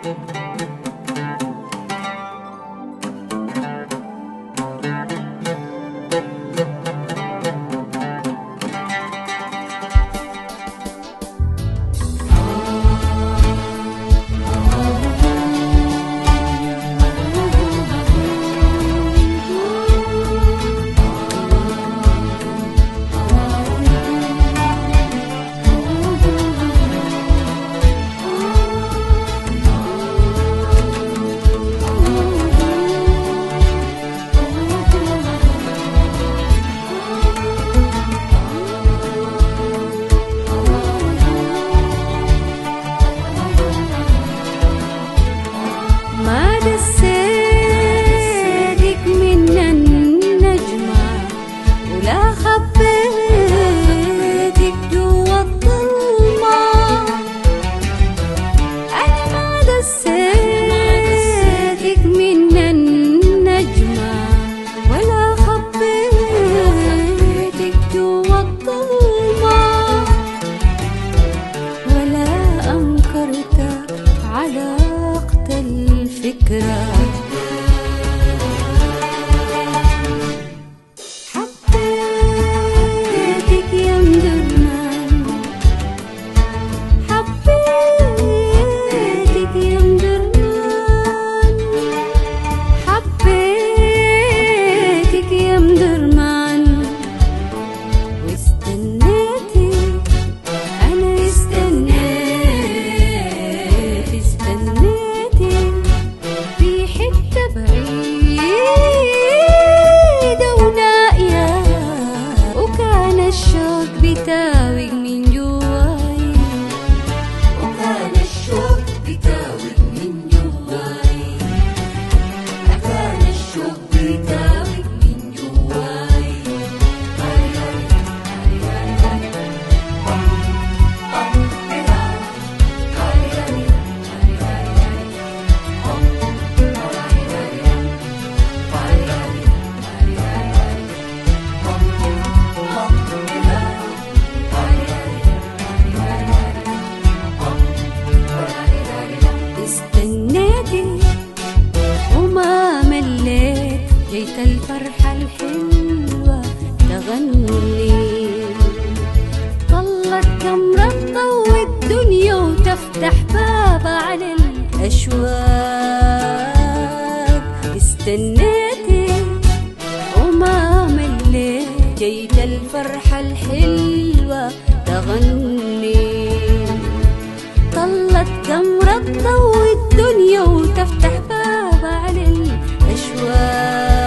الفرحة الحلوة تغني، طلت كاميرا تضوي الدنيا وتفتح باب على الأشواق. استنيتي وما مليت، جيت الفرحة الحلوة تغني، طلت كاميرا تضوي الدنيا وتفتح باب على الأشواق.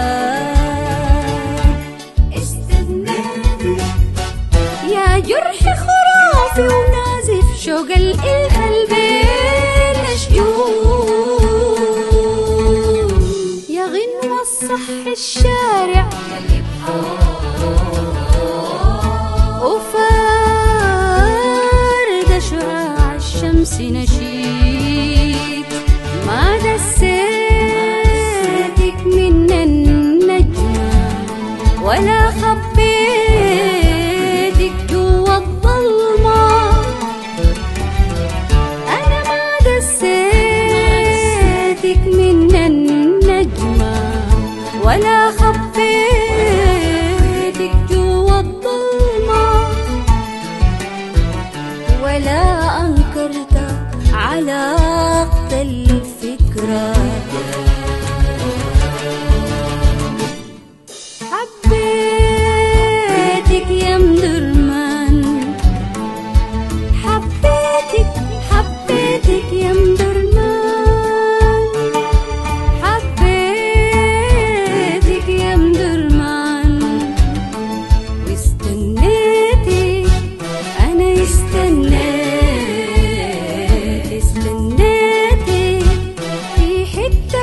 يا جرح خرافي ونازف شوق القلبين مشجون، يا غنوة الصح الشارع وفارد شعاع الشمس نشيد. ما دسيتك من النجمة ولا خبيتك جوا الظلمة، أنا ما دسيتك من النجمة ولا خبيتك جوا الظلمة، ولا أنكرت علاقة الفكرة. حبيتك يا مدرمان، حبيتك يا مدرمان، حبيتك يا مدرمان. واستنيتي أنا استنيتي في حتة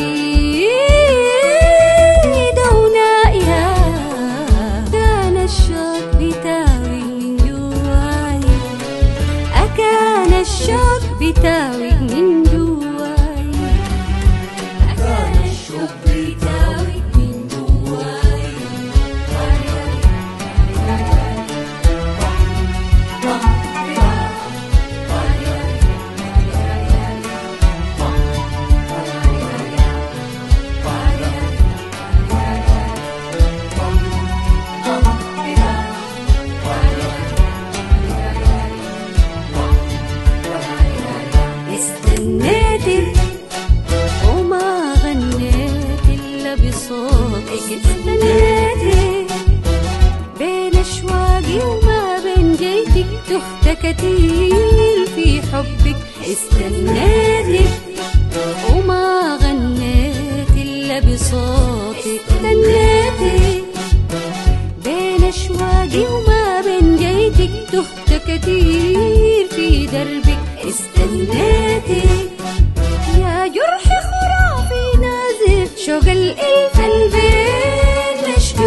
بعيدة ونائية، كان الشوق بتاوي من جواي، أكان الشوق بتاوي من جواي، أكان الشوق بتاوي من جواي. استنيتك وما غنيت إلا بصوتك. استنيتك بين أشواقي وما بين جيتك، تهت كتير في حبك. استنيتك وما غنيت إلا بصوتك. استنيتك بين أشواقي وما بين جيتك، تهت كتير في دربك. استنيتك يا جرح خرافي نازف، شوق الإلف البين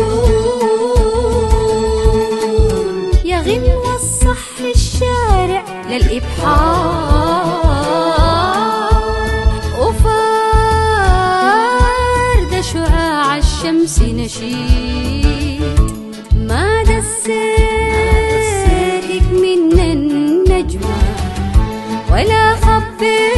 مشجون، يا غنوة الصح الشارع للإبحار، وفارد شعاع الشمس نشيد. ما دسيتك من النجمة ولا خبيت